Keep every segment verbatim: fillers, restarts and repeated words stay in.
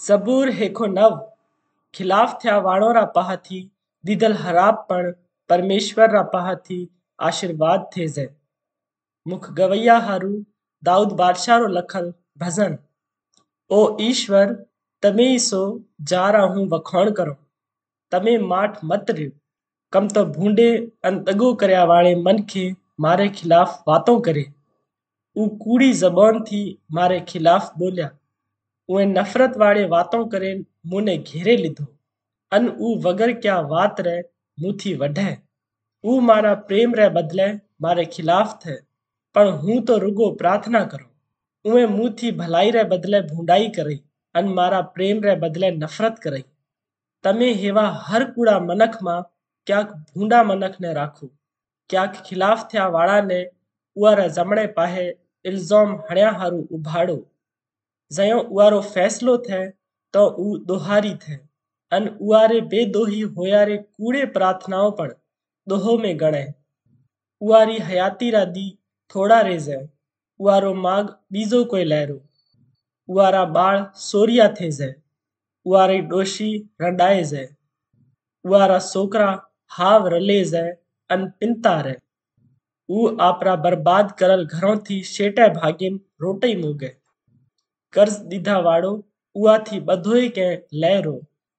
ज़बूर हेखो नव खिलाफ थिया वाणो रा पाहथी दीदल हराब पण परमेश्वर रा पाहथी आशीर्वाद थे जे मुख गवैया हारू दाऊद बादशाह रो लखल भजन। ओ ईश्वर तमे ही सो जा रा हूँ वखोण करो तमे माठ मत रहो कम तो भूंडे अन दगो करया वाले मन के मारे खिलाफ वातों करे ऊ कूड़ी जबान थी मारे खिलाफ बोल्या उए नफरत वाले वातों करे मुने घेरे लीधो अन ऊ वगर क्या वात रे मुथी वढे ऊ मारा प्रेम रे बदले मारे खिलाफ थे पण हूँ तो रुगो प्रार्थना करो उए मुथी भलाई रे बदले भूंडाई करई अन मारा प्रेम रे बदले नफरत करई तमे हेवा हर कूड़ा मनख मा क्याक भूंडा मनख ने राखो क्याक खिलाफ थया वाळा ने उआरे जमणे पाहे इल्जाम हण्या हारू उभाड़ो जयो उआरो फैसलो थे तो ऊ दोहारी थे अन उआरे बेदोही होया रे कूड़े प्रार्थनाओं पण दोहो में गणे उआरी हयाती रा दी थोड़ा रेजे उआरो माग बीजो कोई लहरो उआरा बाळ सोरिया थे जे उआरी डोशी रंडाए जे उआरा सोकरा हाव रले जे अन पिंता रे ऊ आपरा बर्बाद करल घरों थी शेटे भागीन रोटई मोगे कर्ज दीधा वाड़ो उआ थी बधोई के लहरो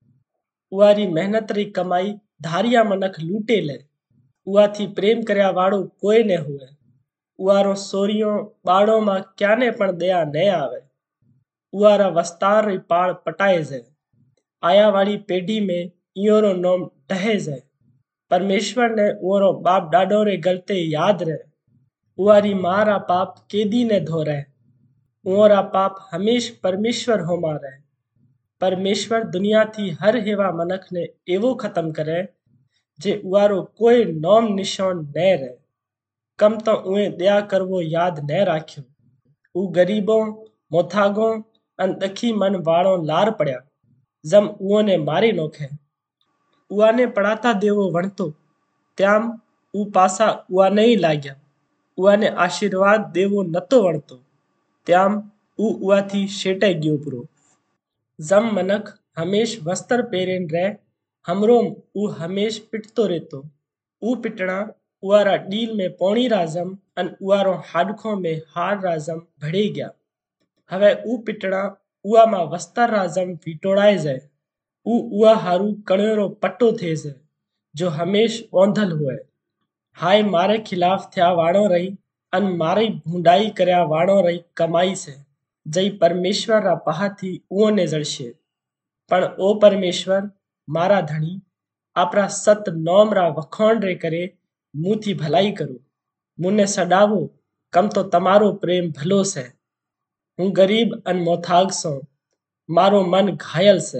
उआरी मेहनत री कमाई धारिया मनख लूटे ले उआ थी प्रेम करया वाड़ो कोई ने हुए उआरो सोरियो बाड़ो मा क्याने पण दया ने आवे उआरा वस्तार री पाळ पटाए जे आया वाली पेढ़ी में इयोरो नोम डहे जे परमेश्वर ने उरो बाप डाडो रे गलते याद रे उआरी माँ रा पाप केदी ने धोरे उरा पाप हमेश परमेश्वर हो मारे परमेश्वर दुनिया थी हर हेवा मनख ने एवो खत्म करे जे उआरो कोई नोम निशान ने रे कम तो उए दया करवो याद ने राख्यो ऊ गरीबों मोथागों अन दखी मन वालों लार पड़या जम उओ ने मारी नोखे उआ ने पड़ाता देवो वणतो त्याम ऊ पासा उआ नहीं लाग्या उआ ने आशीर्वाद देवो नतो वणतो त्याम ऊ उआ थी शेटे गयो पुरो जम मनख हमेश वस्त्र पेरेन रे हमरो ऊ हमेश पिटतो रहतो ऊ पिटना उआरा डील में पौणी राजम अन उआरो हाडखों में हार राजम भड़ी गया हवे ऊ पिटना उआ मा वस्त्र राजम वीटोड़ाए जाए ऊ उआ हारू कणेरो पट्टो थे जे जो हमेश ओंधल हुए हाय मारे खिलाफ थया वाणो रही अन मारी भूंडाई करया वाणो रही कमाई से जई परमेश्वर रा पाहथी उओ ने जड़शे पण ओ परमेश्वर मारा धणी आपरा सत नोम रा वखोण रे करे मुथी भलाई करो मुने सडावो कम तो तमारो प्रेम भलो से हूँ गरीब अन मोथाग सो मारो मन घायल से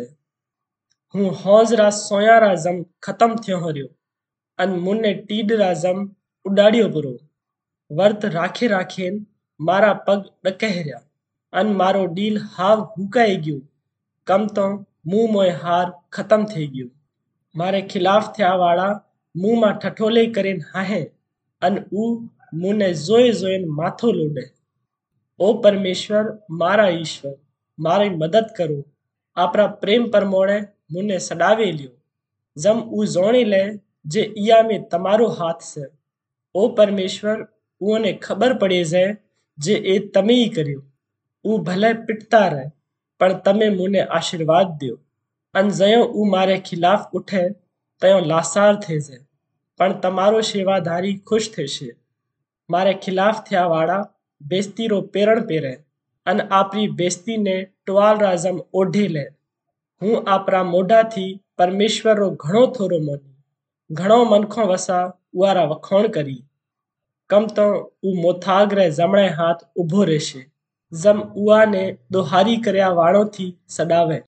हूँ हौज रा सोया रा जम खत्म थयो हर्यो अन मुने टीड रा जम उडाड़ियो पुरो वर्त राखे राखेन मारा पग डकहर्या अन मारो डील हाव हुकाई गयो कम तो मुंह मोय हार खत्म थे गयो मारे खिलाफ थया वाला मुंह मा ठठोले करेन हाहे अन ऊ मुने जोए जोएन माथो लोडे ओ परमेश्वर मारा ईश्वर मारी मदद करो आपरा प्रेम परमोणे मुने सडावे लियो जम ऊ जोणी ले जे इया में तमारो हाथ से ओ परमेश्वर उने खबर पड़े जे जे ए तमे ही कर्यो ऊ भले पिटता रहे पण तमे मुने आशीर्वाद दियो अन जयो ऊ मारे खिलाफ उठे तयो लासार थे जे पण तमारो सेवाधारी खुश थेशे मारे खिलाफ थया वाड़ा बेस्ती रो पेरण पेरे अन आपरी बेस्ती ने टवाल राजम ओढ़े ले हूँ आपरा मोढ़ा थी परमेश्वर रो घणो थोरो मोनी घणो मनखों वसा उआरा वखोण करी कम तो ऊ मोथाग रे जमणे हाथ उभो रेशे जम उआ ने दोहारी करया वाणो थी सडावे।